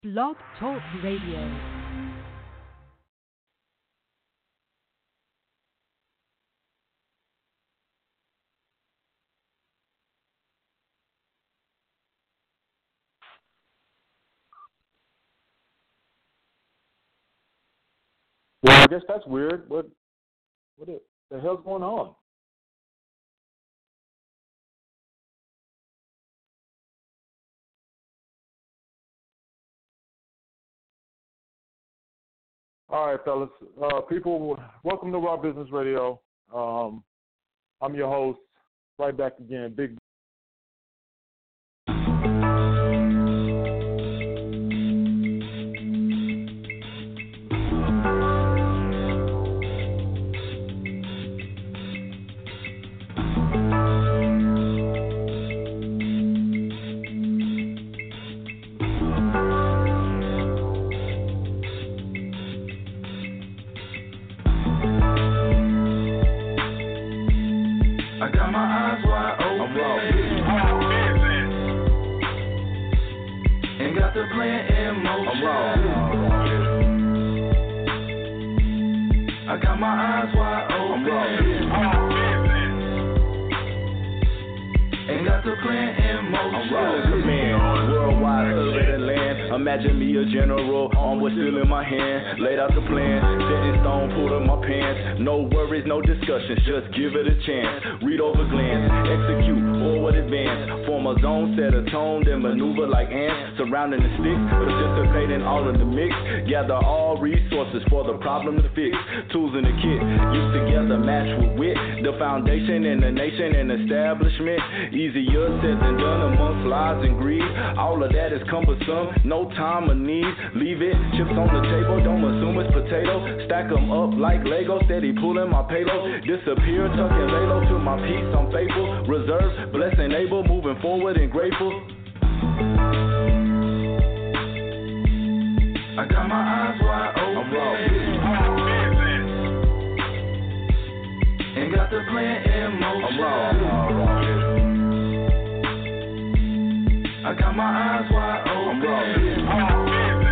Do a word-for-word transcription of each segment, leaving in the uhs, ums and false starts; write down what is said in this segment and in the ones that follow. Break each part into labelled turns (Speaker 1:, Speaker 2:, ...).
Speaker 1: Blog Talk Radio.
Speaker 2: Well, I guess that's weird. What what the, the hell's going on? All right, fellas. Uh, people, welcome to Raw Business Radio. Um, I'm your host. Right back again, Big.
Speaker 3: Imagine me a general, arm was still in my hand. Laid out the plan, set in stone, pulled up my pants. No worries, no discussions, just give it a chance. Read over glance, execute, forward advance. Form a zone, set a tone, then maneuver like ants. Surrounding the sticks, participating all in the mix. Gather all resources for the problem to fix. Tools in the kit, used together, match with wit. The foundation in the nation and establishment. Easier said than done amongst lies and greed. All of that is cumbersome, no time or need. Leave it, chips on the table, don't assume it's potato. Stack them up like Lego, steady pulling my payload. Disappear, tucking lay low to my peace, I'm faithful. Reserved, blessed and able, moving forward and grateful. I got my eyes wide open. I'm raw. And got the plan in motion. I'm raw. I got my eyes wide open. I'm raw.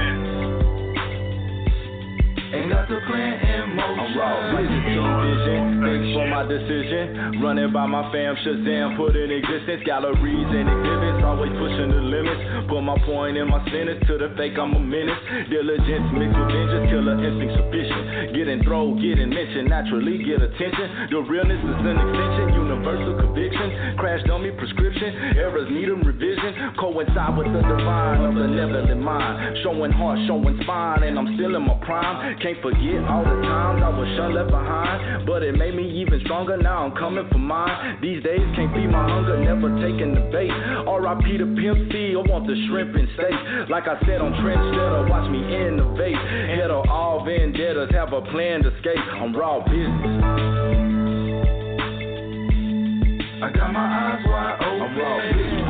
Speaker 3: And got the plan in motion. I'm raw. Vision, thanks for my decision. Running by my fam, Shazam, put in existence. Galleries and exhibits, always pushing the limits. Put my point in my sentence, to the fake I'm a menace. Diligence mixed with vengeance, killer instinct sufficient. Getting throw, getting mentioned, naturally get attention. The realness is an extension, universal conviction. Crash dummy prescription, errors need a revision. Coincide with the divine of the benevolent mind. Showing heart, showing spine, and I'm still in my prime. Can't forget all the times I was shunned, left behind. But it made me even stronger, now I'm coming for mine. These days can't feed my hunger, never taking the bait. R I P to Pimp C, I want the shrimp and steak. Like I said on Trendsetter, watch me innovate. Head of all vendettas, have a plan to escape. I'm raw business. I got my eyes wide open. I'm raw business.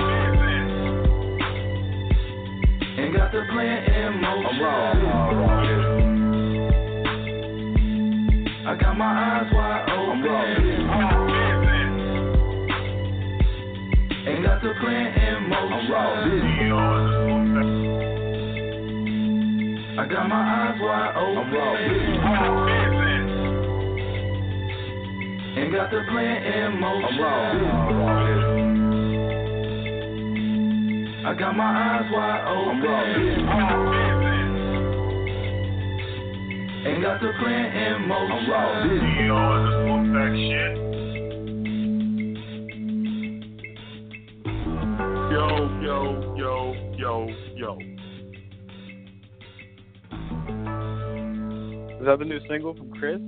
Speaker 3: And got the plan in motion. I'm raw. I got my eyes wide open. I'm raw. And got the plan in motion. I'm raw. I got my eyes wide open. I'm raw. And got the plan in motion. I'm raw. I got my eyes wide open. I'm raw. And got the plan in motion. I'm raw. You know, this book back shit.
Speaker 2: Yo, yo, yo, yo, yo.
Speaker 4: Is that the new single from Chris?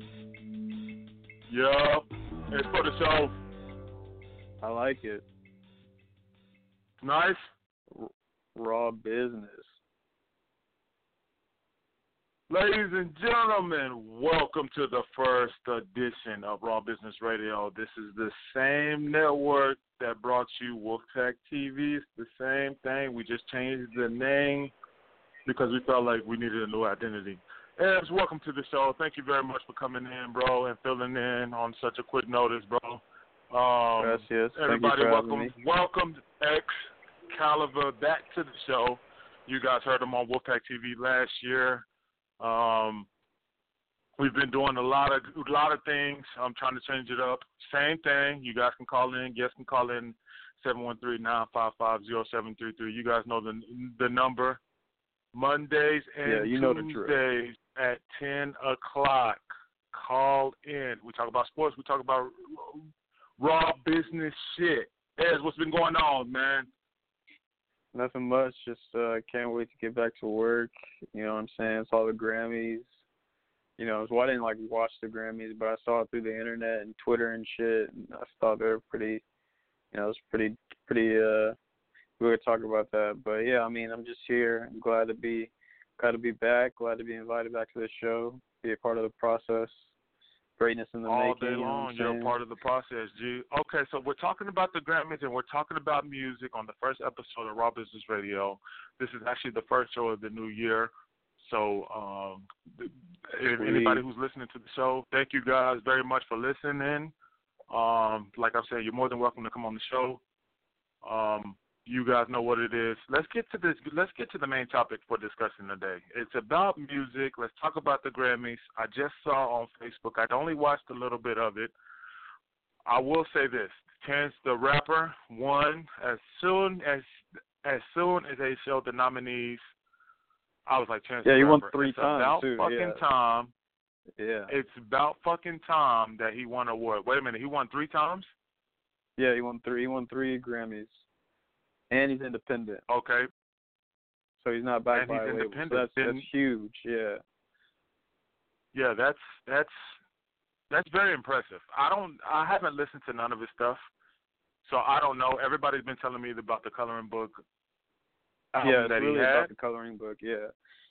Speaker 2: Yeah, it's for the show.
Speaker 4: I like it.
Speaker 2: Nice.
Speaker 4: R- raw business.
Speaker 2: Ladies and gentlemen, welcome to the first edition of Raw Business Radio. This is the same network that brought you Wolfpack T V. It's the same thing. We just changed the name because we felt like we needed a new identity. Ebs, welcome to the show. Thank you very much for coming in, bro, and filling in on such a quick notice, bro. Um,
Speaker 4: Gracias.
Speaker 2: everybody,
Speaker 4: Thank you for
Speaker 2: welcome,
Speaker 4: having me.
Speaker 2: welcome Excalibur back to the show. You guys heard him on Wolfpack T V last year. Um, we've been doing a lot of a lot of things. I'm trying to change it up. Same thing. You guys can call in. Guests can call in seven one three, nine five five, zero seven three three. You guys know the the number. Mondays and
Speaker 4: yeah, you know
Speaker 2: Tuesdays at ten o'clock. Call in. We talk about sports. We talk about raw business shit. Ez, what's been going on, man?
Speaker 4: Nothing much. Just uh, can't wait to get back to work. You know what I'm saying? It's all the Grammys. You know, well, I didn't like watch the Grammys, but I saw it through the internet and Twitter and shit. And I thought they were pretty. You know, it was pretty, pretty. Uh, we were talking about that, but yeah, I mean, I'm just here. I'm glad to be, glad to be back. Glad to be invited back to the show. Be a part of the process. Greatness in the
Speaker 2: all
Speaker 4: making.
Speaker 2: All day long, you know, you're a part of the process, G. Okay, so we're talking about the Grammys and we're talking about music on the first episode of Raw Business Radio. This is actually the first show of the new year. So um, if anybody who's listening to the show, thank you guys very much for listening. Um, like I said, you're more than welcome to come on the show. Um, you guys know what it is. Let's get to this. Let's get to the main topic for discussion today. It's about music. Let's talk about the Grammys. I just saw on Facebook. I'd only watched a little bit of it. I will say this: Chance the Rapper won as soon as as soon as they showed the nominees. I was like, Chance
Speaker 4: yeah,
Speaker 2: the
Speaker 4: he
Speaker 2: Rapper.
Speaker 4: won three
Speaker 2: it's
Speaker 4: times
Speaker 2: about
Speaker 4: too.
Speaker 2: fucking
Speaker 4: yeah.
Speaker 2: time.
Speaker 4: Yeah.
Speaker 2: It's about fucking time that he won an award. Wait a minute, he won three times?
Speaker 4: Yeah, he won three. He won three Grammys. And he's independent.
Speaker 2: Okay.
Speaker 4: So he's not backed
Speaker 2: and
Speaker 4: by
Speaker 2: he's
Speaker 4: a label.
Speaker 2: independent.
Speaker 4: So that's,
Speaker 2: Then,
Speaker 4: that's huge, yeah.
Speaker 2: Yeah, that's that's that's very impressive. I don't I haven't listened to none of his stuff. So I don't know. Everybody's been telling me about the Coloring Book album
Speaker 4: yeah, it's
Speaker 2: that
Speaker 4: really
Speaker 2: he had.
Speaker 4: about the Coloring Book, yeah.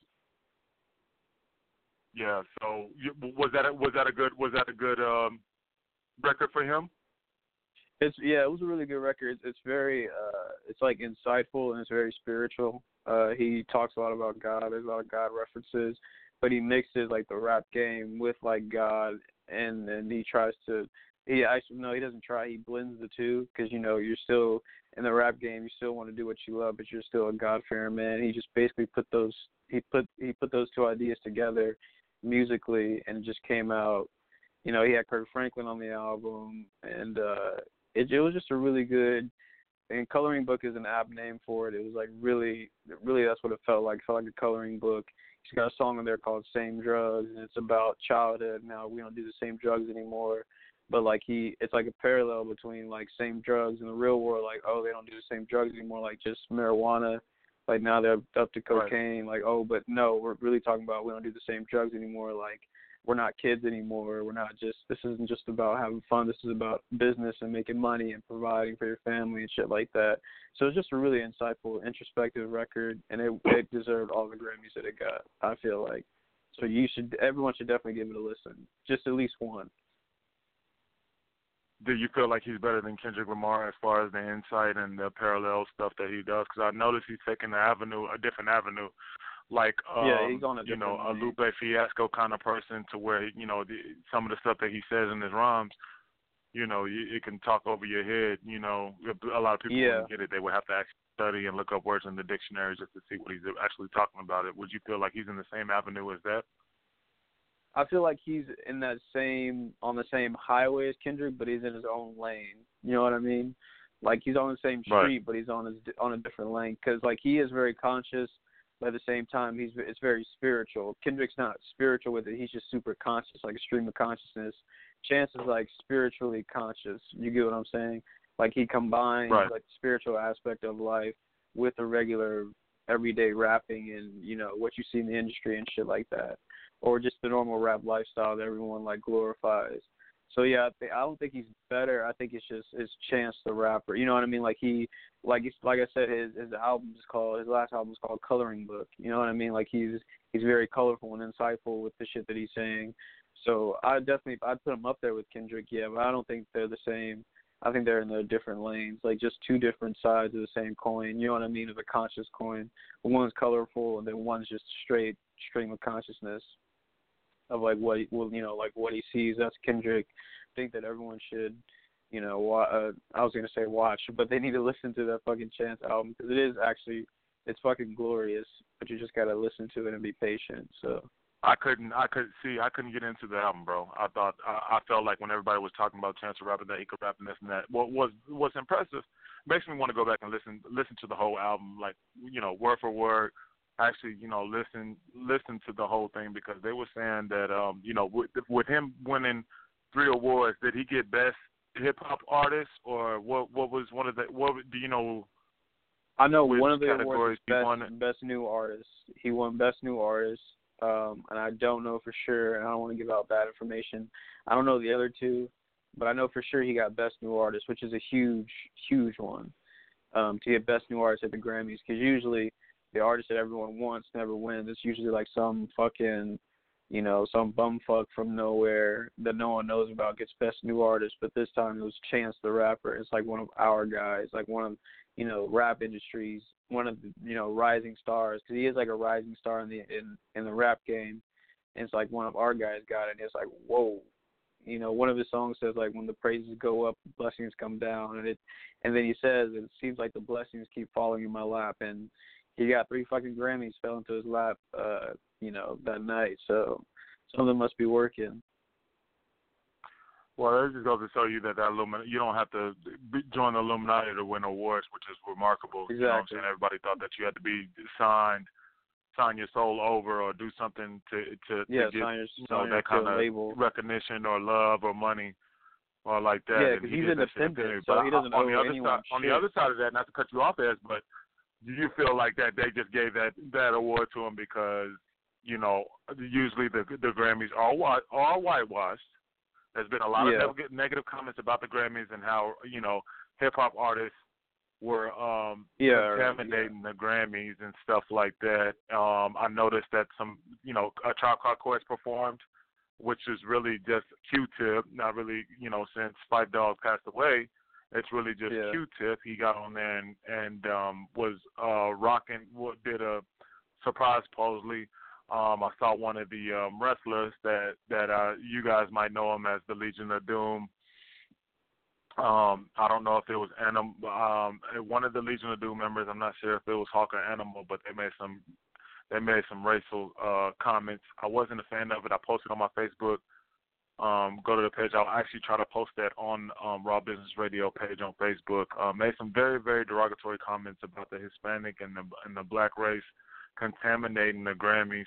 Speaker 2: Yeah, so you, was that a, was that a good was that a good um, record for him?
Speaker 4: It's yeah, it was a really good record. It's, it's very uh, it's like insightful and it's very spiritual. Uh, he talks a lot about God. There's a lot of God references, but he mixes like the rap game with like God, and and he tries to. He actually no, he doesn't try. He blends the two because you know you're still in the rap game. You still want to do what you love, but you're still a God-fearing man. He just basically put those he put he put those two ideas together musically, and it just came out. You know, he had Kirk Franklin on the album, and uh, it, it was just a really good. And Coloring Book is an apt name for it. It was like really, really that's what it felt like. It felt like a coloring book. He's got a song in there called "Same Drugs," and it's about childhood. Now we don't do the same drugs anymore, but like he, it's like a parallel between like same drugs in the real world. Like, oh, they don't do the same drugs anymore. Like just marijuana. Like now they're up to cocaine. Right. Like, oh, but no, we're really talking about we don't do the same drugs anymore. Like. We're not kids anymore. We're not just, this isn't just about having fun. This is about business and making money and providing for your family and shit like that. So it's just a really insightful, introspective record, and it, it deserved all the Grammys that it got, I feel like. So you should, everyone should definitely give it a listen, just at least one.
Speaker 2: Do you feel like he's better than Kendrick Lamar as far as the insight and the parallel stuff that he does? Because I noticed he's taking the avenue, a different avenue. Like, um,
Speaker 4: yeah, he's on a
Speaker 2: you know, a
Speaker 4: line.
Speaker 2: Lupe Fiasco kind of person to where, you know, the, some of the stuff that he says in his rhymes, you know, you, it can talk over your head. You know, a lot of people
Speaker 4: yeah.
Speaker 2: wouldn't get it. They would have to actually study and look up words in the dictionary just to see what he's actually talking about it. Would you feel like he's in the same avenue as that?
Speaker 4: I feel like he's in that same, on the same highway as Kendrick, but he's in his own lane. You know what I mean? Like, he's on the same street,
Speaker 2: right.
Speaker 4: but he's on his, on a different lane. Because, like, he is very conscious. But at the same time, he's it's very spiritual. Kendrick's not spiritual with it. He's just super conscious, like a stream of consciousness. Chance is like spiritually conscious. You get what I'm saying? Like he combines
Speaker 2: right.
Speaker 4: like the spiritual aspect of life with the regular everyday rapping and, you know, what you see in the industry and shit like that. Or just the normal rap lifestyle that everyone like glorifies. So yeah, I, think, I don't think he's better. I think it's just it's Chance the Rapper. You know what I mean? Like he, like it's, like I said, his his album is called his last album is called Coloring Book. You know what I mean? Like he's he's very colorful and insightful with the shit that he's saying. So I definitely I'd put him up there with Kendrick. Yeah, but I don't think they're the same. I think they're in their different lanes, like just two different sides of the same coin. You know what I mean? Of a conscious coin. One's colorful and then one's just straight stream of consciousness. Of like what he, well, you know, like what he sees. That's Kendrick. I think that everyone should, you know, wa- uh, I was gonna say watch, but they need to listen to that fucking Chance album because it is actually it's fucking glorious, but you just gotta listen to it and be patient. So
Speaker 2: I couldn't, I could see, I couldn't get into the album, bro. I thought, I, I felt like when everybody was talking about Chance the Rapper that he could rap and this and that, what was what's impressive makes me want to go back and listen, listen to the whole album, like you know, word for word. Actually, you know, listen, listen to the whole thing because they were saying that, um, you know, with, with him winning three awards, did he get best hip hop artist or what? What was one of the? What do you know?
Speaker 4: I know one of the
Speaker 2: categories
Speaker 4: awards is best, best new artist. He won best new artist, um, and I don't know for sure. And I don't want to give out bad information. I don't know the other two, but I know for sure he got best new artist, which is a huge, huge one um, to get best new artist at the Grammys. Because usually the artist that everyone wants never wins. It's usually like some fucking, you know, some bumfuck from nowhere that no one knows about gets best new artist. But this time it was Chance the Rapper. It's like one of our guys, like one of, you know, rap industries, one of the, you know, rising stars, because he is like a rising star in the in, in the rap game. And it's like one of our guys got it. And it's like, whoa. You know, one of his songs says like when the praises go up, blessings come down, and it, and then he says it seems like the blessings keep falling in my lap, and he got three fucking Grammys fell into his lap, uh, you know, that night. So something must be working.
Speaker 2: Well, it just goes to show you that the Illuminati, you don't have to be, join the Illuminati to win awards, which is remarkable.
Speaker 4: Exactly.
Speaker 2: You know what I'm saying? Everybody thought that you had to be signed, sign your soul over, or do something to to,
Speaker 4: yeah,
Speaker 2: to get
Speaker 4: sign your,
Speaker 2: you know, that kind of
Speaker 4: label.
Speaker 2: recognition or love or money or like that.
Speaker 4: Yeah,
Speaker 2: because
Speaker 4: he he's independent, so he doesn't
Speaker 2: on
Speaker 4: owe
Speaker 2: the other
Speaker 4: anyone
Speaker 2: side,
Speaker 4: shit.
Speaker 2: On the other side of that, not to cut you off, Ez, but do you feel like that they just gave that, that award to him because, you know, usually the the Grammys are white, are whitewashed. There's been a lot
Speaker 4: yeah.
Speaker 2: of negative, negative comments about the Grammys and how, you know, hip-hop artists were um,
Speaker 4: yeah,
Speaker 2: contaminating
Speaker 4: yeah.
Speaker 2: the Grammys and stuff like that. Um, I noticed that some, you know, a Tribe Called Quest performed, which is really just Q-Tip, not really, you know, since Phife Dawg passed away. It's really just
Speaker 4: yeah.
Speaker 2: Q-Tip. He got on there and, and um, was uh, rocking, did a surprise supposedly. Um, I saw one of the um, wrestlers that, that uh, you guys might know him as the Legion of Doom. Um, I don't know if it was Animal, um, one of the Legion of Doom members. I'm not sure if it was Hawk or Animal, but they made some they made some racial uh, comments. I wasn't a fan of it. I posted on my Facebook. Um, go to the page. I'll actually try to post that on um, Raw Business Radio page on Facebook. Uh, made some very, very derogatory comments about the Hispanic and the and the black race contaminating the Grammys.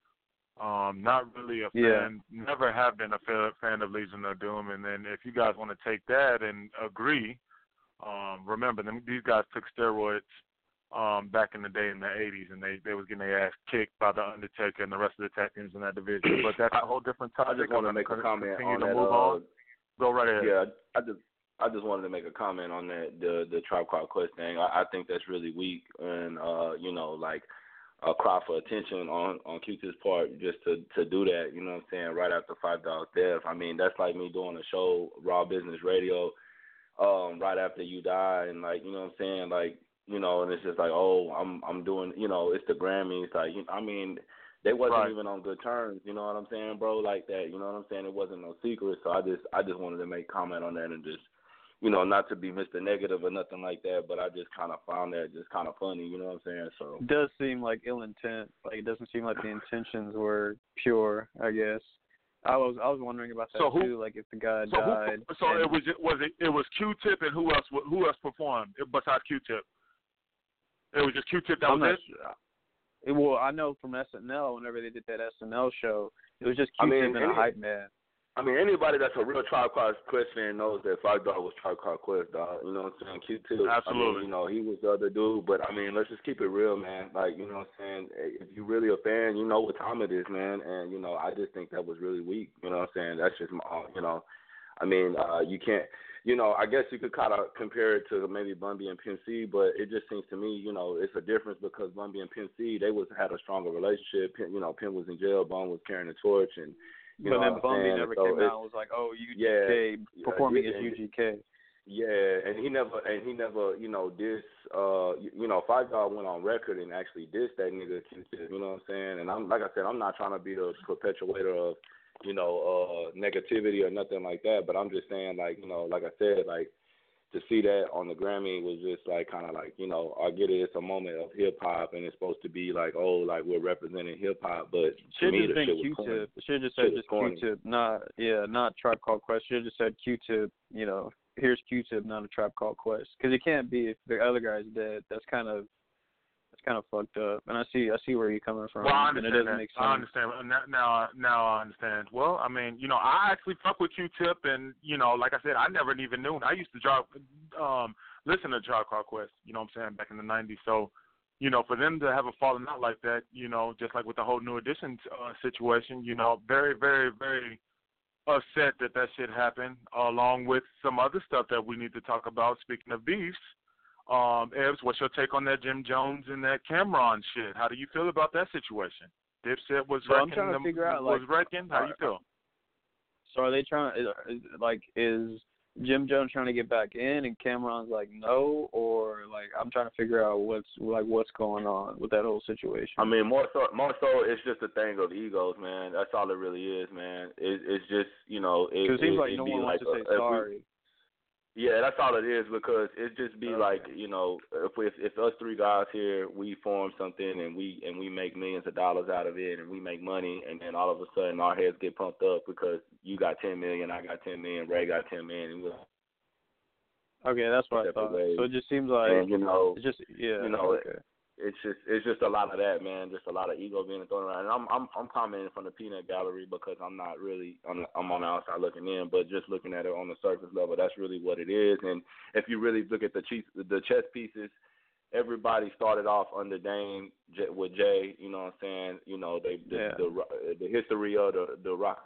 Speaker 2: Um, not really a fan.
Speaker 4: Yeah.
Speaker 2: Never have been a fan of Legion of Doom. And then if you guys want to take that and agree, um, remember them. These guys took steroids um, back in the day in the eighties, and they they was getting their ass kicked by the Undertaker and the rest of the tag teams in that division. But that's a whole different topic.
Speaker 3: I just want to make a comment
Speaker 2: continue
Speaker 3: on
Speaker 2: to
Speaker 3: that.
Speaker 2: Move
Speaker 3: uh,
Speaker 2: on. Go right ahead.
Speaker 3: Yeah, I just I just wanted to make a comment on that the the Tribe Called Quest thing. I, I think that's really weak, and uh, you know, like a cry for attention on on Q-Tip's part just to to do that. You know what I'm saying? Right after Phife Dawg's death. I mean, that's like me doing a show, Raw Business Radio, um, right after you die, and like, you know what I'm saying, like, you know, and it's just like, oh, I'm I'm doing, you know, it's the Grammys, like, you know, I mean, they wasn't
Speaker 2: right.
Speaker 3: even on good terms, you know what I'm saying, bro, like that, you know what I'm saying, it wasn't no secret, so I just I just wanted to make comment on that and just, you know, not to be Mister Negative or nothing like that, but I just kind of found that just kind of funny, you know what I'm saying, so.
Speaker 4: It does seem like ill intent, like it doesn't seem like the intentions were pure, I guess. I was I was wondering about that
Speaker 2: so who,
Speaker 4: too, like if the guy
Speaker 2: so
Speaker 4: died.
Speaker 2: Who, so
Speaker 4: and,
Speaker 2: it was was it it was Q-Tip and who else who else performed besides Q-Tip? It was just Q-Tip that
Speaker 4: I'm
Speaker 2: was
Speaker 4: not
Speaker 2: it?
Speaker 4: Sure. It, well, I know from S N L, whenever they did that S N L show, it was just Q-Tip
Speaker 3: I mean,
Speaker 4: and
Speaker 3: any,
Speaker 4: a hype man.
Speaker 3: I mean, anybody that's a real Tribe Called Quest fan knows that Phife Dawg was Tribe Called Quest, dog. You know what I'm saying? Q-Tip.
Speaker 2: Absolutely.
Speaker 3: I mean, you know, he was the other dude, but I mean, let's just keep it real, man. Like, you know what I'm saying? If you're really a fan, you know what time it is, man. And, you know, I just think that was really weak. You know what I'm saying? That's just my, you know, I mean, uh, you can't, you know, I guess you could kind of compare it to maybe Bun B and Pimp C, but it just seems to me, you know, it's a difference because Bun B and Pimp C, they was had a stronger relationship. Pimp, you know, Pimp was in jail, Bun was carrying the torch, and you
Speaker 4: but
Speaker 3: know
Speaker 4: then Bun B never
Speaker 3: so
Speaker 4: came out and was like, oh, U G K,
Speaker 3: yeah,
Speaker 4: performing
Speaker 3: yeah,
Speaker 4: as U G K.
Speaker 3: Yeah, and he never, and he never, you know, diss, uh, you, you know, Phife Dawg went on record and actually dissed that nigga Q-Tip, you know what I'm saying? And I'm, like I said, I'm not trying to be the perpetuator of, you know, uh, negativity or nothing like that, but I'm just saying, like, you know, like I said, like,
Speaker 5: to see that on the Grammy was just like kind of like, you know, I get it, it's a moment of hip hop and it's supposed to be like, oh, like we're representing hip hop, but to
Speaker 4: Should
Speaker 5: me
Speaker 4: just
Speaker 5: the
Speaker 4: been
Speaker 5: shit was
Speaker 4: Q-Tip.
Speaker 5: corny.
Speaker 4: Should have just
Speaker 5: Shit
Speaker 4: said
Speaker 5: was
Speaker 4: just
Speaker 5: corny.
Speaker 4: Q-Tip, not yeah, not Tribe Called Quest. Should have just said Q-Tip. You know, here's Q-Tip, not a Tribe Called Quest, because it can't be if the other guy's dead. That's kind of that's kind of fucked up. And I see I see where you're coming from.
Speaker 2: Well, I
Speaker 4: and it
Speaker 2: understand
Speaker 4: doesn't
Speaker 2: that.
Speaker 4: make sense.
Speaker 2: I understand. Now, now, now I understand. Well, I mean, you know, I actually fuck with Q-Tip, and you know, like I said, I never even knew. I used to drop, um, listen to Tribe Called Quest. You know what I'm saying? Back in the nineties. So, you know, for them to have a falling out like that, you know, just like with the whole New Edition uh, situation, you know, very, very, very upset that that shit happened, along with some other stuff that we need to talk about. Speaking of beefs. Um, Ebbs, what's your take on that Jim Jones and that Cameron shit? How do you feel about that situation? Dipset was
Speaker 4: So I'm
Speaker 2: wrecking
Speaker 4: trying to
Speaker 2: them,
Speaker 4: figure out,
Speaker 2: was
Speaker 4: like,
Speaker 2: wrecking. How do you feel?
Speaker 4: So are they trying? Is, is, like, is Jim Jones trying to get back in, and Cameron's like no, or like I'm trying to figure out what's like what's going on with that whole situation.
Speaker 5: I mean, more so, more so, it's just a thing of egos, man. That's all it really is, man. It, it's just, you know, it,
Speaker 4: because it seems
Speaker 5: it,
Speaker 4: like no one
Speaker 5: like
Speaker 4: wants to say
Speaker 5: a, if we-
Speaker 4: sorry.
Speaker 5: Yeah, that's all it is, because it just be
Speaker 4: Okay.
Speaker 5: like, you know, if we, if, if us three guys here, we form something and we and we make millions of dollars out of it and we make money, and then all of a sudden our heads get pumped up because you got ten million, I got ten million, Ray got ten million, and we're
Speaker 4: Okay, that's what I
Speaker 5: separate
Speaker 4: thought.
Speaker 5: ways.
Speaker 4: So it just seems like
Speaker 5: and you know,
Speaker 4: it's just yeah.
Speaker 5: you know,
Speaker 4: okay.
Speaker 5: it's just it's just a lot of that, man. Just a lot of ego being thrown around. And I'm I'm I'm commenting from the peanut gallery because I'm not really I'm I'm on the outside looking in, but just looking at it on the surface level, that's really what it is. And if you really look at the chess the chess pieces, everybody started off under Dame J, with Jay. You know what I'm saying? You know they the
Speaker 4: Yeah.
Speaker 5: the, the, the history of the the rock.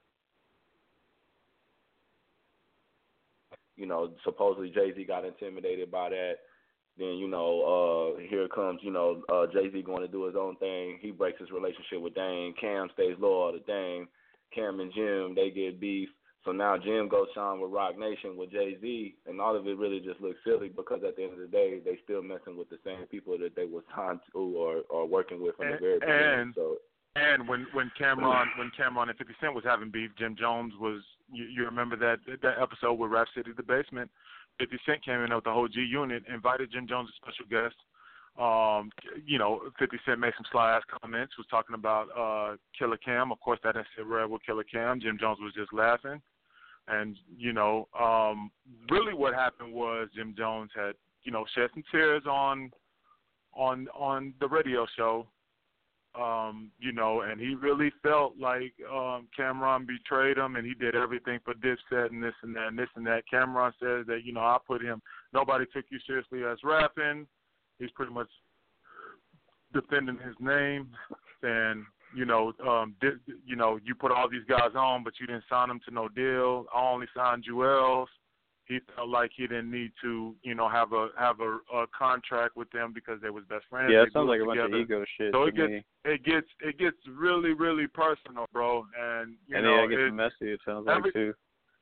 Speaker 5: You know, supposedly Jay-Z got intimidated by that. Then, you know, uh, here comes, you know, uh, Jay-Z going to do his own thing. He breaks his relationship with Dame. Cam stays loyal to Dame. Cam and Jim, they get beef. So now Jim goes shine with Rock Nation with Jay-Z, and all of it really just looks silly because at the end of the day, they still messing with the same people that they was signed to or, or working with from
Speaker 2: And,
Speaker 5: the very beginning.
Speaker 2: and,
Speaker 5: So,
Speaker 2: and when, when Cameron when Cameron and fifty Cent was having beef, Jim Jones was, you, you remember that that episode with Rap City The Basement? fifty Cent came in with the whole G Unit, invited Jim Jones as special guest. Um, you know, fifty Cent made some sly ass comments, was talking about uh, Killer Cam. Of course, that didn't sit right with Killer Cam. Jim Jones was just laughing. And, you know, um, really what happened was Jim Jones had, you know, shed some tears on on on the radio show. Um, you know, and he really felt like um, Cameron betrayed him, and he did everything for Dipset and this and that and this and that. Cameron says that, you know, I put him, nobody took you seriously as rapping. He's pretty much defending his name, and, you know, um, did, you know, you put all these guys on, but you didn't sign them to no deal. I only signed Jewels. He felt like he didn't need to, you know, have a have a, a contract with them because they was best friends.
Speaker 4: Yeah,
Speaker 2: They
Speaker 4: it sounds
Speaker 2: grew
Speaker 4: like a
Speaker 2: up
Speaker 4: bunch
Speaker 2: together.
Speaker 4: of ego shit
Speaker 2: So
Speaker 4: to
Speaker 2: it gets
Speaker 4: me.
Speaker 2: it gets it gets really really personal, bro. And you
Speaker 4: and
Speaker 2: know,
Speaker 4: yeah, it gets
Speaker 2: it,
Speaker 4: messy. It sounds
Speaker 2: every,
Speaker 4: like too.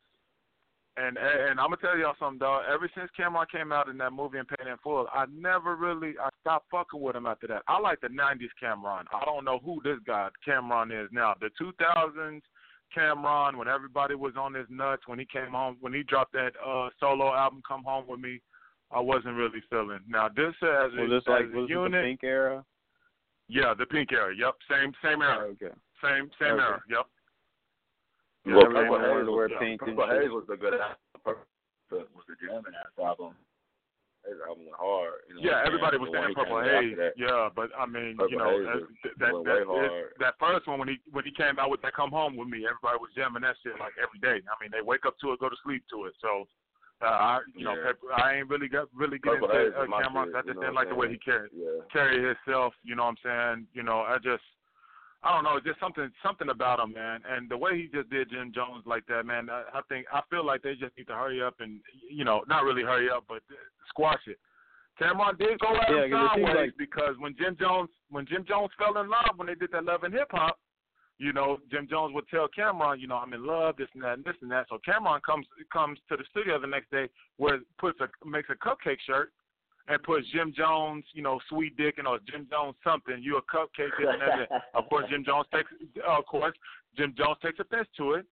Speaker 2: And and I'm gonna tell y'all something, dog. Ever since Cameron came out in that movie and Paid in Full, I never really I stopped fucking with him after that. I like the nineties Cameron. I don't know who this guy Cameron is now. The two thousands Cameron, when everybody was on his nuts, when he came home, when he dropped that uh, solo album, Come Home With Me, I wasn't really feeling. Now this as a,
Speaker 4: Was this
Speaker 2: as
Speaker 4: like
Speaker 2: a
Speaker 4: was
Speaker 2: unit,
Speaker 4: this the Pink era?
Speaker 2: yeah, the Pink era. Yep, same same era,
Speaker 4: Oh, okay.
Speaker 2: same same
Speaker 4: Okay.
Speaker 2: era. Yep.
Speaker 5: well,
Speaker 4: everyone
Speaker 5: Purple
Speaker 4: wanted
Speaker 5: Haze
Speaker 4: to wear
Speaker 5: was,
Speaker 4: pink and
Speaker 5: Purple
Speaker 4: shit.
Speaker 5: Haze was a good album. Was the jamming ass album. His album went hard. You know
Speaker 2: Yeah,
Speaker 5: what I'm
Speaker 2: everybody
Speaker 5: saying?
Speaker 2: was
Speaker 5: The one
Speaker 2: saying
Speaker 5: he
Speaker 2: Purple
Speaker 5: came out
Speaker 2: Haze.
Speaker 5: after that.
Speaker 2: Yeah, but I mean,
Speaker 5: Purple
Speaker 2: you know,
Speaker 5: Haze
Speaker 2: uh,
Speaker 5: was-
Speaker 2: th- that
Speaker 5: went
Speaker 2: that,
Speaker 5: way hard.
Speaker 2: it- that first one when he when he came out with that Come Home With Me, everybody was jamming that shit like every day. I mean, they wake up to it, go to sleep to it. So, uh, I you know,
Speaker 5: Yeah.
Speaker 2: Pep- I ain't really got really get
Speaker 5: Purple
Speaker 2: into
Speaker 5: Haze
Speaker 2: uh,
Speaker 5: was my
Speaker 2: Cameron.
Speaker 5: shit,
Speaker 2: I
Speaker 5: you
Speaker 2: just
Speaker 5: know
Speaker 2: didn't
Speaker 5: what
Speaker 2: like
Speaker 5: I'm
Speaker 2: the way he carried
Speaker 5: Yeah.
Speaker 2: carry himself. You know what I'm saying? You know, I just. I don't know, just something something about him, man. And the way he just did Jim Jones like that, man, I, I think I feel like they just need to hurry up and, you know, not really hurry up, but squash it. Cameron did go at
Speaker 4: Yeah,
Speaker 2: him
Speaker 4: 'cause it seems
Speaker 2: sideways
Speaker 4: like-
Speaker 2: because when Jim Jones when Jim Jones fell in love when they did that Love and Hip Hop, you know, Jim Jones would tell Cameron, you know, I'm in love, this and that, and this and that. So Cameron comes comes to the studio the next day, where puts a makes a cupcake shirt. And puts Jim Jones, you know, Sweet Dick, and or Jim Jones something. You a cupcake, this and that. Of course, Jim Jones takes. Of course, Jim Jones takes offense to it,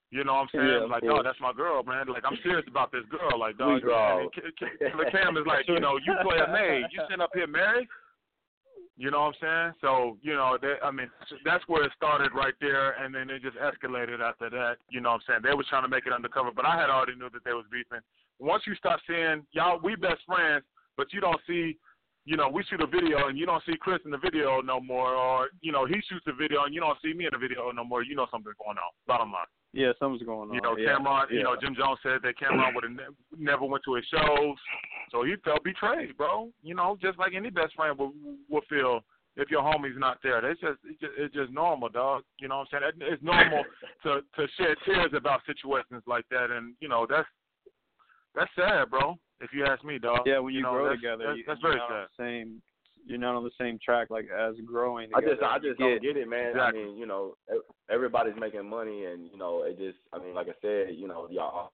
Speaker 2: You know what I'm saying?
Speaker 4: Yeah,
Speaker 2: like,
Speaker 4: course.
Speaker 2: dog, that's my girl, man. Like, I'm serious about this girl. Like, dog,
Speaker 5: Girl.
Speaker 2: and K- Cam is like, you know, you play a maid. You sitting up here married? You know what I'm saying? So, you know, they, I mean, that's where it started right there, and then it just escalated after that. You know what I'm saying? They was trying to make it undercover, but I had already knew that they was beefing. Once you start seeing, y'all, we best friends, but you don't see, you know, we shoot a video, and you don't see Chris in the video no more, or, you know, he shoots the video, and you don't see me in the video no more. You know something's going on, bottom line.
Speaker 4: Yeah, something's going on.
Speaker 2: You know,
Speaker 4: yeah.
Speaker 2: Cameron,
Speaker 4: yeah.
Speaker 2: you know, Jim Jones said that Cameron would have ne- never went to his shows, so he felt betrayed, bro. You know, just like any best friend would, would feel if your homie's not there. It's just, it's just it's just normal, dog. You know what I'm saying? It's normal to, to shed tears about situations like that, and, you know, that's that's sad, bro, if you ask me, dog.
Speaker 4: Yeah, when you,
Speaker 2: you know,
Speaker 4: grow
Speaker 2: that's,
Speaker 4: together,
Speaker 2: that's,
Speaker 4: you,
Speaker 2: that's
Speaker 4: you're
Speaker 2: very
Speaker 4: not
Speaker 2: sad.
Speaker 4: on the same, you're not on the same track, like, as growing
Speaker 5: I
Speaker 4: together.
Speaker 5: just, I just
Speaker 4: you
Speaker 5: don't
Speaker 4: get,
Speaker 5: get it, man.
Speaker 2: Exactly.
Speaker 5: I mean, you know, everybody's making money, and, you know, it just, I mean, like I said, you know, y'all.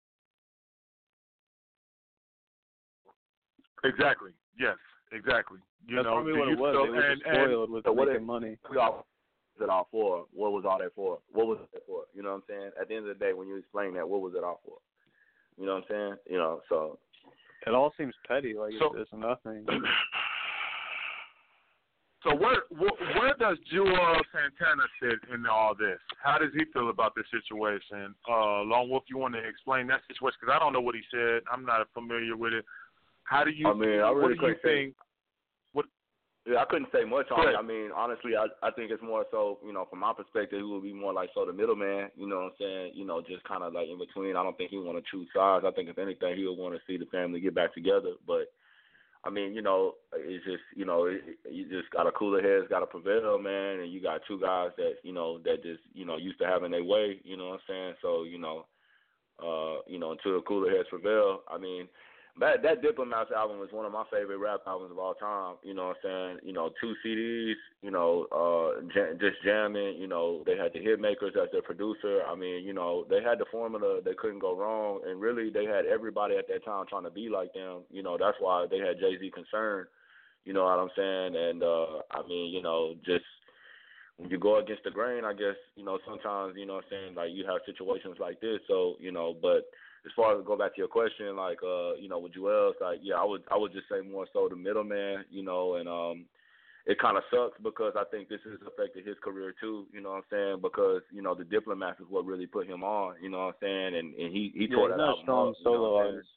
Speaker 2: Exactly. Yes. Exactly. You
Speaker 4: That's
Speaker 2: know,
Speaker 4: probably
Speaker 2: do
Speaker 4: what
Speaker 2: you
Speaker 4: it was.
Speaker 2: feel-
Speaker 4: They were
Speaker 2: and,
Speaker 4: just spoiled
Speaker 2: and,
Speaker 4: with
Speaker 5: so what
Speaker 4: making
Speaker 5: it-
Speaker 4: money.
Speaker 5: We all, what was it all for? What was all that for? What was it for? You know what I'm saying? At the end of the day, when you explain that, what was it all for? You know what I'm saying? You know, so.
Speaker 4: It all seems petty, like
Speaker 2: So-
Speaker 4: it's, it's nothing.
Speaker 2: So where, where where does Joel Santana sit in all this? How does he feel about this situation? Uh, Lone Wolf, you want to explain that situation? Because I don't know what he said. I'm not familiar with it. How do you?
Speaker 5: I mean, I really
Speaker 2: what do you
Speaker 5: couldn't say-
Speaker 2: think? What?
Speaker 5: Yeah, I couldn't say much on
Speaker 2: Good.
Speaker 5: it. I mean, honestly, I I think it's more so, you know, from my perspective, he would be more like so the middleman. You know what I'm saying? You know, just kind of like in between. I don't think he want to choose sides. I think if anything, he would want to see the family get back together. But I mean, you know, it's just, you know, it, you just got a cooler heads got to prevail, man, and you got two guys that, you know, that just, you know, used to having their way. You know what I'm saying? So, you know, uh, you know, until cooler heads prevail. I mean. That that Diplomats album was one of my favorite rap albums of all time. You know what I'm saying? You know, two C Ds, you know, uh, j- just jamming. You know, they had the Hitmakers as their producer. I mean, you know, they had the formula. They couldn't go wrong. And really, they had everybody at that time trying to be like them. You know, that's why they had Jay-Z concerned. You know what I'm saying? And, uh, I mean, you know, just when you go against the grain, I guess, you know, sometimes, you know what I'm saying, like you have situations like this. So, you know, but as far as go back to your question, like, uh, you know, with Joel, it's like, yeah, I would, I would just say more so the middleman, you know, and um, it kind of sucks because I think this has affected his career too, you know what I'm saying? Because, you know, the Diplomats is what really put him on, you know what I'm saying? And and he he
Speaker 4: yeah,
Speaker 5: tore
Speaker 4: he's
Speaker 5: that
Speaker 4: not a
Speaker 5: album
Speaker 4: strong
Speaker 5: up, you know
Speaker 4: solo
Speaker 5: what I'm saying?
Speaker 4: artist.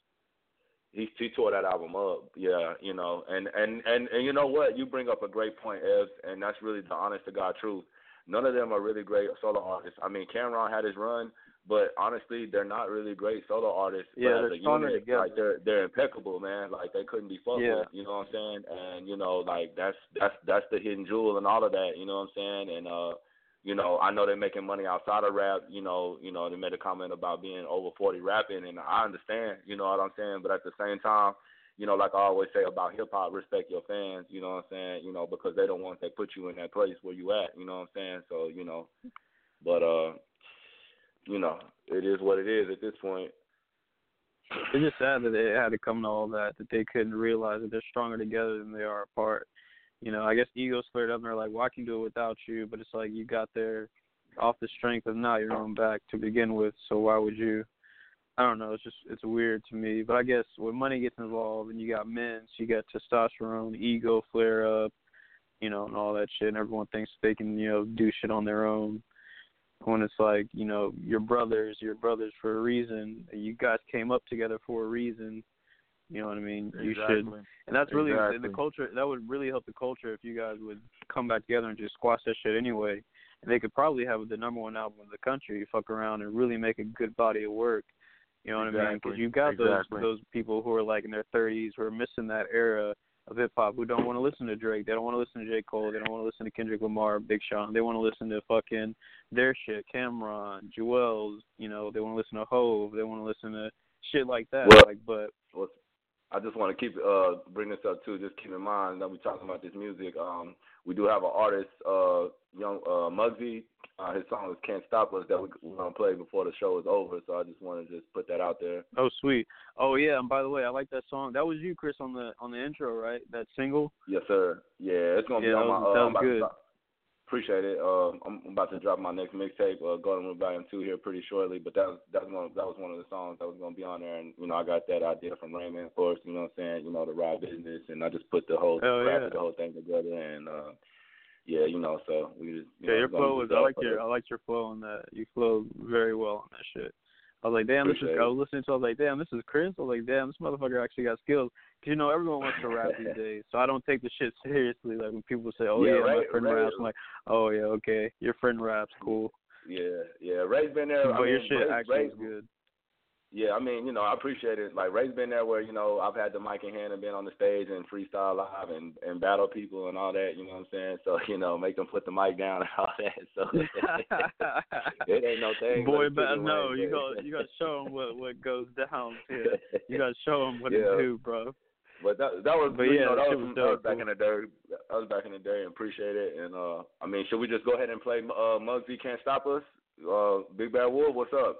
Speaker 5: He he tore that album up, yeah, you know, and and and and you know what? You bring up a great point, Ev, and that's really the honest to God truth. None of them are really great solo artists. I mean, Cameron had his run. But honestly, they're not really great solo artists.
Speaker 4: Yeah,
Speaker 5: but
Speaker 4: they're
Speaker 5: as a
Speaker 4: stronger
Speaker 5: unit,
Speaker 4: together.
Speaker 5: like they're they're impeccable, man. Like they couldn't be fucked
Speaker 4: Yeah.
Speaker 5: with. You know what I'm saying? And you know, like that's that's that's the hidden jewel and all of that. You know what I'm saying? And uh, you know, I know they're making money outside of rap. You know, you know, they made a comment about being over forty rapping, and I understand. You know what I'm saying? But at the same time, you know, like I always say about hip hop, respect your fans. You know what I'm saying? You know, because they don't want to put you in that place where you at. You know what I'm saying? So you know, but uh. You know, it is what it is at this point.
Speaker 4: It's just sad that it had to come to all that, that they couldn't realize that they're stronger together than they are apart. You know, I guess egos flared up and they're like, well, I can do it without you, but it's like you got there off the strength of not your own back to begin with, so why would you? I don't know, it's just, it's weird to me. But I guess when money gets involved and you got men, so you got testosterone, ego flare up, you know, and all that shit, and everyone thinks they can, you know, do shit on their own. When it's like, you know, your brothers, your brothers for a reason. You guys came up together for a reason. You know what I mean? You
Speaker 2: Exactly.
Speaker 4: should. And that's really
Speaker 2: Exactly.
Speaker 4: the culture. That would really help the culture if you guys would come back together and just squash that shit anyway. And they could probably have the number one album in the country, fuck around and really make a good body of work. You know what
Speaker 2: Exactly.
Speaker 4: I mean? Because you've got
Speaker 2: Exactly.
Speaker 4: those those people who are like in their thirties who are missing that era of hip-hop, who don't want to listen to Drake. They don't want to listen to J. Cole. They don't want to listen to Kendrick Lamar, Big Sean. They want to listen to fucking their shit, Cameron, Joel's, you know, they want to listen to Hove. They want to listen to shit like that.
Speaker 5: Well,
Speaker 4: like, but
Speaker 5: well, I just want to keep uh bring this up too. Just keep in mind that we're talking about this music. Um, we do have an artist, uh, young uh, Muggsy. Uh, his song is "Can't Stop Us" that we, we're gonna play before the show is over. So I just want to just put that out there.
Speaker 4: oh, sweet. Oh yeah, and by the way, I like that song. That was you, Chris, on the on the intro, right? That single.
Speaker 5: Yes, sir. Yeah, it's gonna
Speaker 4: Yeah,
Speaker 5: be on
Speaker 4: that
Speaker 5: my.
Speaker 4: was-
Speaker 5: Uh,
Speaker 4: that
Speaker 5: I'm
Speaker 4: was
Speaker 5: about to
Speaker 4: good.
Speaker 5: start- appreciate it. Uh, I'm about to drop my next mixtape, uh, Golden Rebellion two here pretty shortly. But that was that was one that was one of the songs that was gonna be on there, and you know I got that idea from Raymond, of course. You know what I'm saying? You know the Raw Business, and I just put the whole
Speaker 4: yeah.
Speaker 5: the whole thing together, and uh, yeah, you know, so we just you
Speaker 4: yeah,
Speaker 5: know,
Speaker 4: your flow was I like your
Speaker 5: it.
Speaker 4: I liked your flow on that. You flowed very well on that shit. I was like, damn,
Speaker 5: Appreciate
Speaker 4: this is. I was listening to. I was like, damn, this is Chris. I was like, damn, this motherfucker actually got skills. Cause you know everyone wants to rap these days, so I don't take the shit seriously. Like when people say, oh
Speaker 5: yeah,
Speaker 4: yeah,
Speaker 5: Ray,
Speaker 4: my friend
Speaker 5: Ray,
Speaker 4: raps, I'm like, oh yeah, okay, your friend raps, cool.
Speaker 5: Yeah, yeah, Ray's been there.
Speaker 4: But
Speaker 5: I
Speaker 4: your
Speaker 5: mean,
Speaker 4: shit
Speaker 5: Ray,
Speaker 4: actually
Speaker 5: Ray,
Speaker 4: is good.
Speaker 5: Yeah, I mean, you know, I appreciate it. Like Ray's been there where, you know, I've had the mic in hand and been on the stage and freestyle live and, and battle people and all that, you know what I'm saying? So, you know, make them put the mic down and all that. So it ain't no thing.
Speaker 4: Boy, but no, you got you got to show them what, what goes down here. You got to show them what
Speaker 5: yeah.
Speaker 4: to do, bro.
Speaker 5: But that that was,
Speaker 4: but
Speaker 5: you
Speaker 4: yeah,
Speaker 5: know, that was,
Speaker 4: was,
Speaker 5: that was
Speaker 4: dope,
Speaker 5: back
Speaker 4: cool.
Speaker 5: in the day. That was back in the day, and appreciate it. And uh, I mean, should we just go ahead and play uh, Muggsy Can't Stop Us? Uh, Big Bad Wolf, what's up?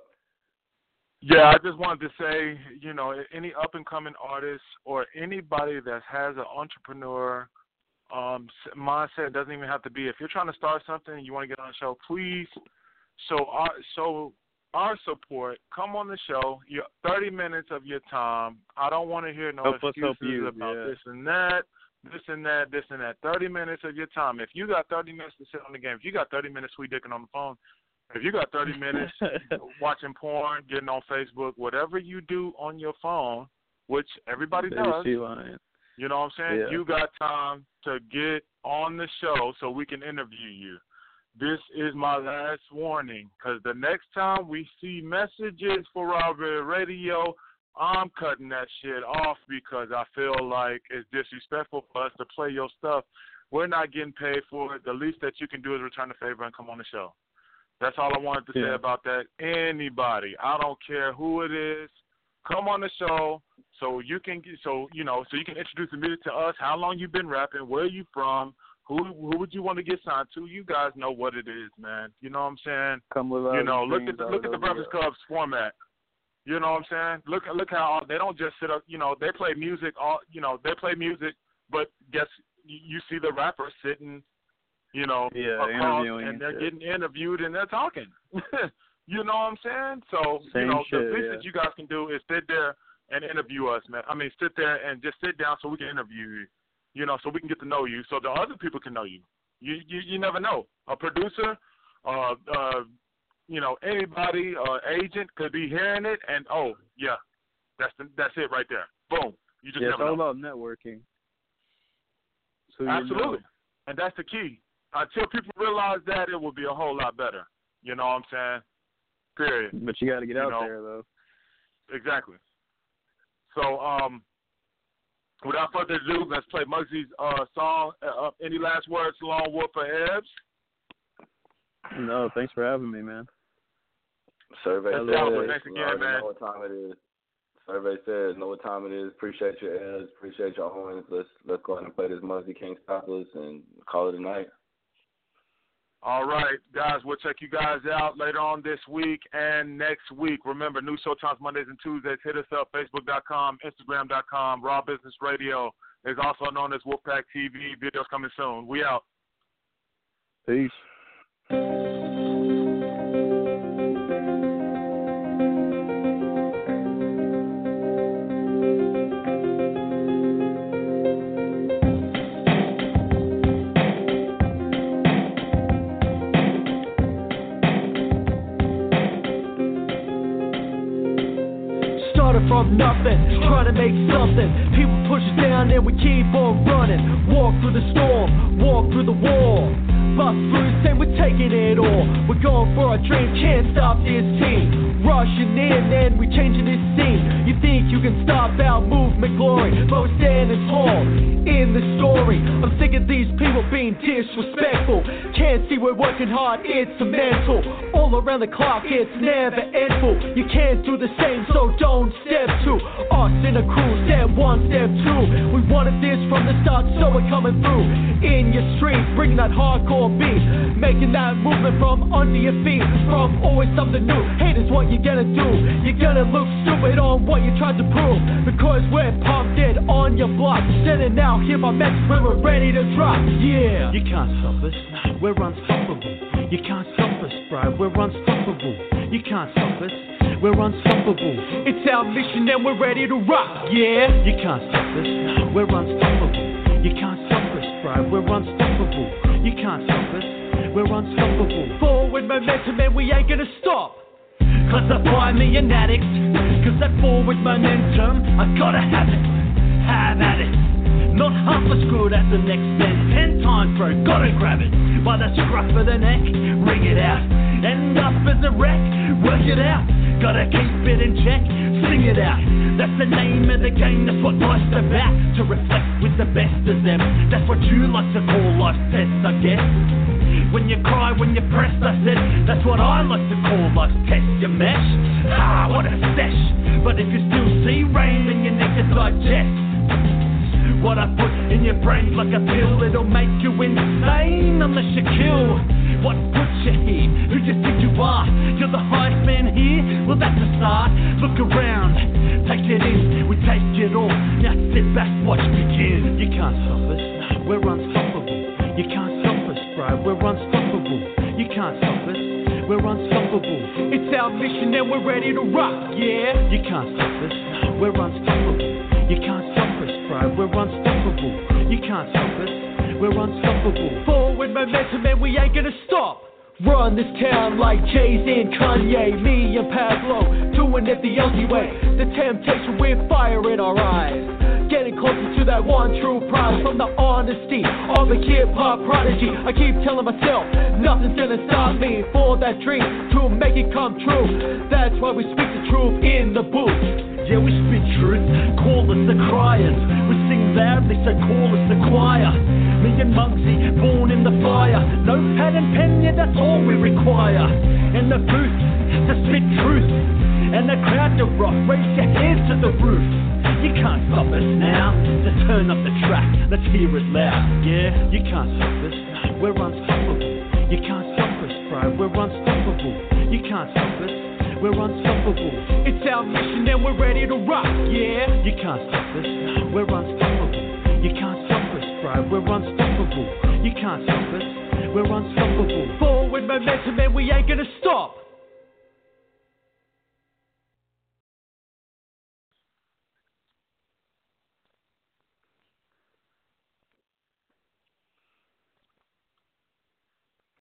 Speaker 2: Yeah, I just wanted to say, you know, any up-and-coming artists or anybody that has an entrepreneur um, mindset, doesn't even have to be. If you're trying to start something and you want to get on the show, please show our, show our support. Come on the show. Your thirty minutes of your time. I don't want to hear no
Speaker 4: help
Speaker 2: excuses
Speaker 4: us help you,
Speaker 2: about
Speaker 4: yeah.
Speaker 2: this and that, this and that, this and that. thirty minutes of your time. If you got thirty minutes to sit on the game, if you got thirty minutes sweet dicking on the phone, if you got thirty minutes watching porn, getting on Facebook, whatever you do on your phone, which everybody does, you know what I'm saying?
Speaker 4: Yeah.
Speaker 2: You got time to get on the show so we can interview you. This is my last warning, because the next time we see messages for Robert Radio, I'm cutting that shit off because I feel like it's disrespectful for us to play your stuff. We're not getting paid for it. The least that you can do is return the favor and come on the show. That's all I wanted to
Speaker 4: yeah.
Speaker 2: say about that. Anybody, I don't care who it is, come on the show so you can so you know so you can introduce the music to us. How long you been rapping? Where you from? Who who would you want to get signed to? You guys know what it is, man. You know what I'm saying?
Speaker 4: Come with
Speaker 2: you know, look at the, look at the Breakfast Club's format. You know what I'm saying? Look look how they don't just sit up. You know, they play music. All you know, they play music, but guess you see the rapper sitting. You know,
Speaker 4: yeah,
Speaker 2: across, and,
Speaker 4: and
Speaker 2: they're
Speaker 4: shit.
Speaker 2: getting interviewed and they're talking. You know what I'm saying? So,
Speaker 4: Same
Speaker 2: you know,
Speaker 4: shit,
Speaker 2: the least
Speaker 4: yeah.
Speaker 2: that you guys can do is sit there and interview us, man. I mean, sit there and just sit down so we can interview you, you know, so we can get to know you, so the other people can know you. You you, you never know. A producer, uh, uh, you know, anybody, uh, agent could be hearing it and, oh, yeah, that's the, that's it right there. Boom. You just
Speaker 4: yeah,
Speaker 2: never
Speaker 4: it's all
Speaker 2: know.
Speaker 4: about networking. So
Speaker 2: Absolutely.
Speaker 4: You know.
Speaker 2: And that's the key. Until people realize that, it will be a whole lot better. You know what I'm saying? Period.
Speaker 4: But you got to get
Speaker 2: you
Speaker 4: out
Speaker 2: know,
Speaker 4: there, though.
Speaker 2: Exactly. So, um, without further ado, let's play Muggsy's uh, song. Uh, any last words, Lone Wolf or Ebbs?
Speaker 4: No, thanks for having me, man.
Speaker 5: Survey
Speaker 2: That's
Speaker 5: says,
Speaker 2: Albert. Thanks again,
Speaker 5: you know,
Speaker 2: man.
Speaker 5: know what time it is. Survey says, know what time it is. Appreciate your L's. Appreciate your Owens. Let's let's go ahead and play this Muggsy Can't Stop Us and call it a night.
Speaker 2: All right, guys, we'll check you guys out later on this week and next week. Remember, new show times Mondays and Tuesdays. Hit us up, facebook dot com, instagram dot com. Raw Business Radio is also known as Wolfpack T V. Videos coming soon. We out.
Speaker 4: Peace.
Speaker 6: From nothing, trying to make something. People push us down and we keep on running. Walk through the storm, walk through the wall. Bust through, say we're taking it all. We're going for our dream, can't stop this team. Rushing in and we changing this scene. You think you can stop our movement glory, but we're standing tall in the story. I'm sick of these people being disrespectful. Can't see we're working hard, it's a mental. All around the clock, it's never endful. You can't do the same, so don't step two. Us in a crew, step one, step two. We wanted this from the start, so we're coming through. In your street, bringing that hardcore beat, making that movement from under your feet. From always something new, hate is what you're gonna do. You're gonna look stupid on what you tried to prove, because we're pumped in on your block. Sending out, hear my message when we're ready to drop. Yeah,
Speaker 7: you can't stop us. We're
Speaker 6: we're unstoppable. You can't stop us, bro, we're unstoppable. You can't stop us, we're unstoppable. It's our mission and we're ready to rock, yeah. You can't stop us, we're unstoppable. You can't stop us, bro, we're unstoppable. You can't stop us, we're unstoppable. Forward momentum and we ain't gonna stop. Classify me an addict, cause that forward momentum, I gotta have it, have at it. Not half as good as the next man. Ten times through, gotta grab it by the scruff of the neck, ring it out. End up as a wreck, work it out. Gotta keep it in check, sing it out. That's the name of the game, that's what life's about. To reflect with the best of them. That's what you like to call life's tests, I guess. When you cry, when you're pressed, I said, that's what I like to call life's test, you mesh. Ah, what a sesh. But if you still see rain, then you need to digest what I put in your brain like a pill, it'll make you insane unless you kill what puts you here. Who do you think you are? You're the highest man here? Well, that's a start. Look around, take it in, we take it all. Now sit back, watch begin. You can't stop us, we're unstoppable. You can't stop us, bro, we're unstoppable. You can't stop us, we're unstoppable. It's our mission and we're ready to rock, yeah. You can't stop us, we're unstoppable. You can't stop us, bro, we're unstoppable. You can't stop us, we're unstoppable. Forward momentum and we ain't gonna stop. Run this town like Jay-Z and Kanye, me and Pablo, doing it the L G way. The temptation with fire in our eyes, getting closer to that one true prize. From the honesty of a hip-hop prodigy, I keep telling myself, nothing's gonna stop me for that dream to make it come true. That's why we speak the truth in the booth. Yeah, we speak truth, call us the criers. We sing loudly, so call us the choir. Me and Muggsy, born in the fire. No pad and pen, yeah, that's all we require. In the booth, to spit truth. And the crowd to rock, raise your hands to the roof. You can't stop us now, just turn up the track, let's hear it loud. Yeah, you can't stop us, we're unstoppable. You can't stop us, bro, we're unstoppable. You can't stop us, we're unstoppable. It's our mission and we're ready to rock, yeah. You can't stop us, we're unstoppable. You can't stop us, bro, we're unstoppable. You can't stop us, we're unstoppable. Forward momentum and we ain't gonna stop.